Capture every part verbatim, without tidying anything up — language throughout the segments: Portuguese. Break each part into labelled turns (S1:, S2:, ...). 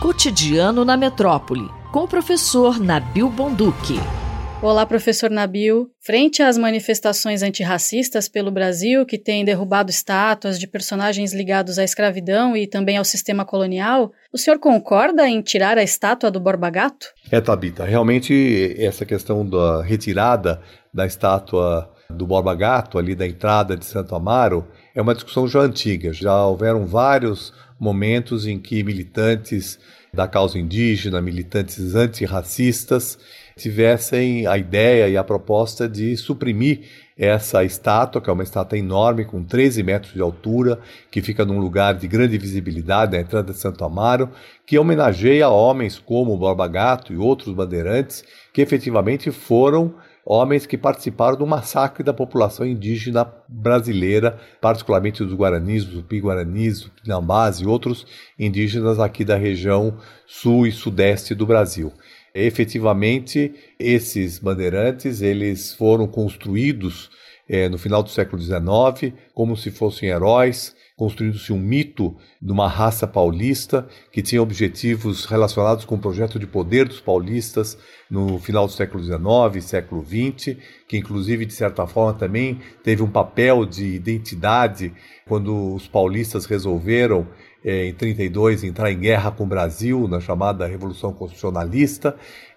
S1: Cotidiano na Metrópole, com o professor Nabil Bonduki.
S2: Olá, professor Nabil. Frente às manifestações antirracistas pelo Brasil, que têm derrubado estátuas de personagens ligados à escravidão e também ao sistema colonial, o senhor concorda em tirar a estátua do Borba Gato?
S3: É, Tabita, realmente essa questão da retirada da estátua do Borba Gato, ali da entrada de Santo Amaro, é uma discussão já antiga. Já houveram vários momentos em que militantes da causa indígena, militantes antirracistas, tivessem a ideia e a proposta de suprimir essa estátua, que é uma estátua enorme, com treze metros de altura, que fica num lugar de grande visibilidade na entrada de Santo Amaro, que homenageia homens como o Borba Gato e outros bandeirantes, que efetivamente foram homens que participaram do massacre da população indígena brasileira, particularmente dos Guaranis, dos Tupi-Guaranis, dos Pinambás e outros indígenas aqui da região sul e sudeste do Brasil. Efetivamente, esses bandeirantes eles foram construídos eh, no final do século dezenove como se fossem heróis, construindo-se um mito de uma raça paulista que tinha objetivos relacionados com o projeto de poder dos paulistas no final do século dezenove, século vinte, que inclusive, de certa forma, também teve um papel de identidade quando os paulistas resolveram, eh, em trinta e dois, entrar em guerra com o Brasil, na chamada Revolução Constitucionalista,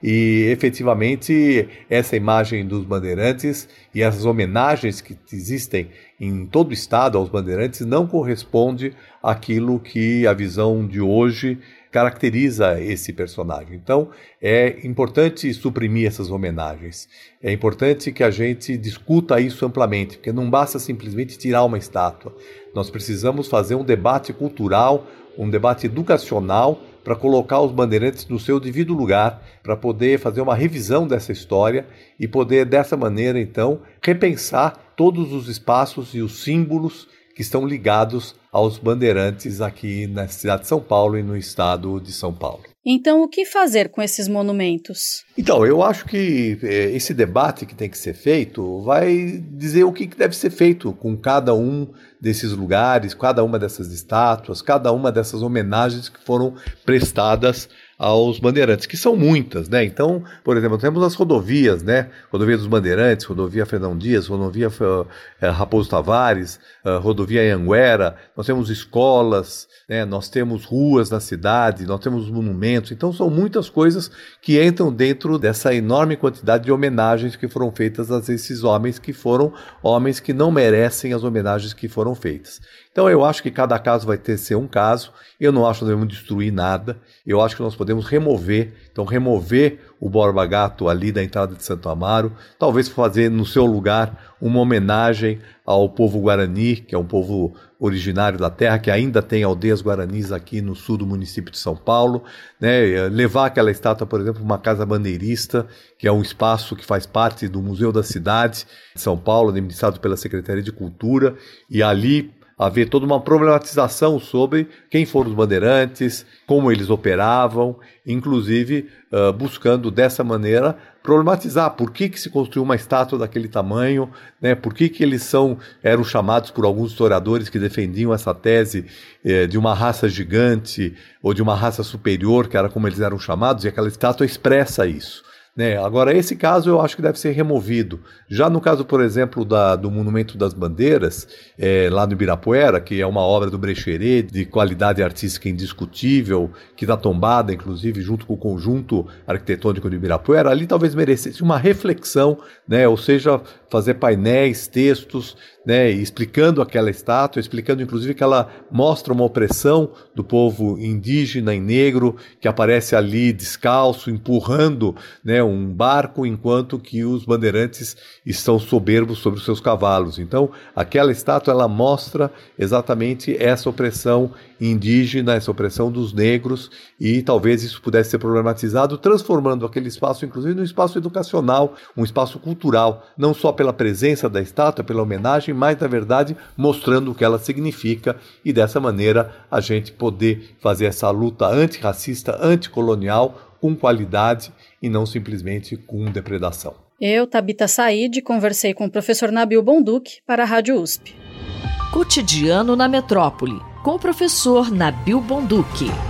S3: e efetivamente essa imagem dos bandeirantes e essas homenagens que existem em todo o estado aos bandeirantes não corresponde àquilo que a visão de hoje caracteriza esse personagem. Então, é importante suprimir essas homenagens. É importante que a gente discuta isso amplamente, porque não basta simplesmente tirar uma estátua. Nós precisamos fazer um debate cultural, um debate educacional, para colocar os bandeirantes no seu devido lugar, para poder fazer uma revisão dessa história e poder, dessa maneira, então, repensar todos os espaços e os símbolos que estão ligados aos bandeirantes aqui na cidade de São Paulo e no estado de São Paulo.
S2: Então, o que fazer com esses monumentos?
S3: Então, eu acho que eh, esse debate que tem que ser feito vai dizer o que deve ser feito com cada um desses lugares, cada uma dessas estátuas, cada uma dessas homenagens que foram prestadas aos bandeirantes, que são muitas, né? Então, por exemplo, temos as rodovias, né? Rodovia dos Bandeirantes, rodovia Fernão Dias, rodovia uh, Raposo Tavares, uh, rodovia Anhanguera, nós temos escolas, né? Nós temos ruas na cidade, nós temos monumentos, então são muitas coisas que entram dentro dessa enorme quantidade de homenagens que foram feitas a esses homens que foram homens que não merecem as homenagens que foram feitas. Então eu acho que cada caso vai ter ser um caso, eu não acho que nós devemos destruir nada, eu acho que nós podemos remover, então remover o Borba Gato ali da entrada de Santo Amaro, talvez fazer no seu lugar uma homenagem ao povo Guarani, que é um povo originário da terra, que ainda tem aldeias guaranis aqui no sul do município de São Paulo, né? Levar aquela estátua, por exemplo, para uma casa bandeirista, que é um espaço que faz parte do Museu da Cidade de São Paulo, administrado pela Secretaria de Cultura, e ali haver toda uma problematização sobre quem foram os bandeirantes, como eles operavam, inclusive uh, buscando dessa maneira problematizar por que, que se construiu uma estátua daquele tamanho, né? Por que, que eles são, eram chamados por alguns historiadores que defendiam essa tese eh, de uma raça gigante ou de uma raça superior, que era como eles eram chamados, e aquela estátua expressa isso. Né? Agora, esse caso eu acho que deve ser removido. Já no caso, por exemplo, da, do Monumento das Bandeiras, é, lá no Ibirapuera, que é uma obra do Brecheret, de qualidade artística indiscutível, que está tombada, inclusive, junto com o conjunto arquitetônico do Ibirapuera, ali talvez merecesse uma reflexão, né? Ou seja, fazer painéis, textos, né, explicando aquela estátua, explicando inclusive que ela mostra uma opressão do povo indígena e negro que aparece ali descalço, empurrando, né, um barco, enquanto que os bandeirantes estão soberbos sobre os seus cavalos. Então, aquela estátua ela mostra exatamente essa opressão indígena, essa opressão dos negros, e talvez isso pudesse ser problematizado, transformando aquele espaço, inclusive, num espaço educacional, um espaço cultural, não só pela presença da estátua, pela homenagem, mas, na verdade, mostrando o que ela significa, e dessa maneira a gente poder fazer essa luta antirracista, anticolonial, com qualidade e não simplesmente com depredação.
S2: Eu, Tabita Said, conversei com o professor Nabil Bonduki para a Rádio U S P.
S1: Cotidiano na Metrópole, com o professor Nabil Bonduki.